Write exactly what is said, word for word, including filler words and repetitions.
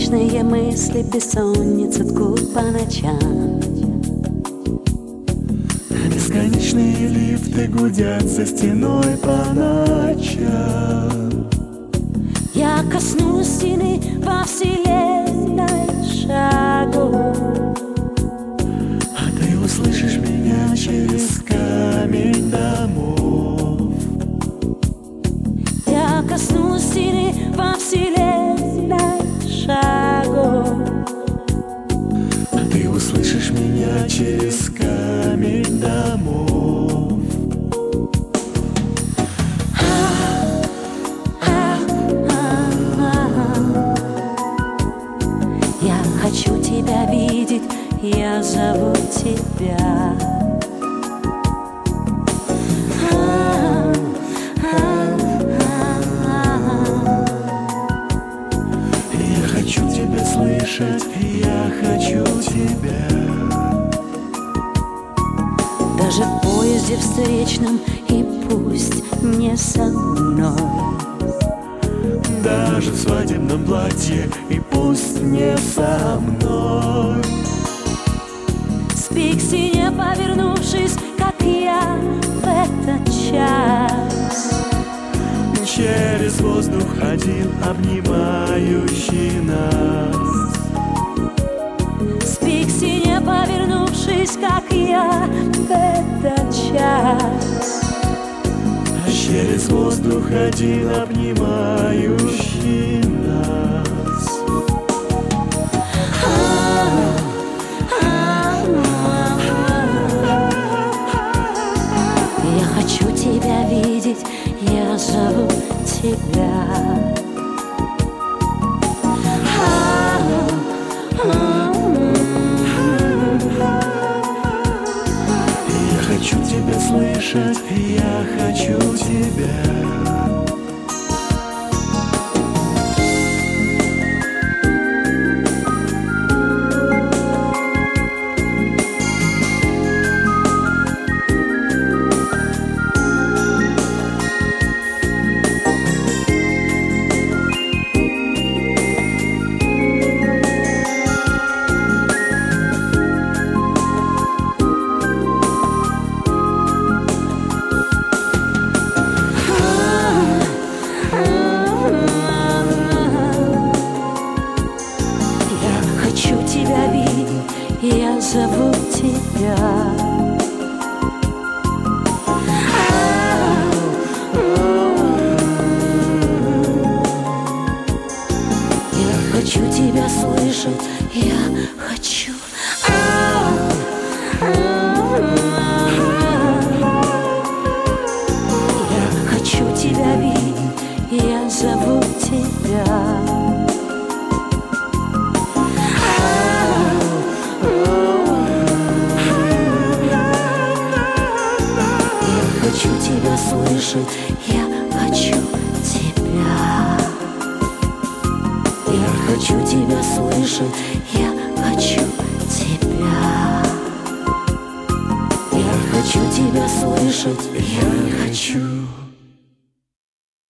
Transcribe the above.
Бесконечные мысли, бессонница ткут по ночам. Бесконечные лифты гудят за стеной по ночам. Я коснулась стены во вселенной шагу, а ты услышишь меня через камень домов. Я коснулась стены во вселенной шагу, а ты услышишь меня через камень домов. Я хочу тебя видеть, я зову тебя. Я хочу тебя слышать, я хочу тебя. Даже в поезде встречном, и пусть не со мной. Даже в свадебном платье, и пусть не со мной. Спи к стене, повернувшись, как я в этот час. Через воздух один, обнимающий нас. Спи к стене, повернувшись, как я в этот час. Через воздух один, обнимающий нас. Я хочу тебя видеть, я зову тебя. Я хочу тебя слышать, я хочу тебя. Я зову тебя. Я хочу тебя слышать, я хочу. Я хочу тебя видеть, я зову тебя. Хочу тебя слышать, я хочу тебя. Я хочу тебя слышать, я хочу тебя. Я хочу тебя слышать, я хочу.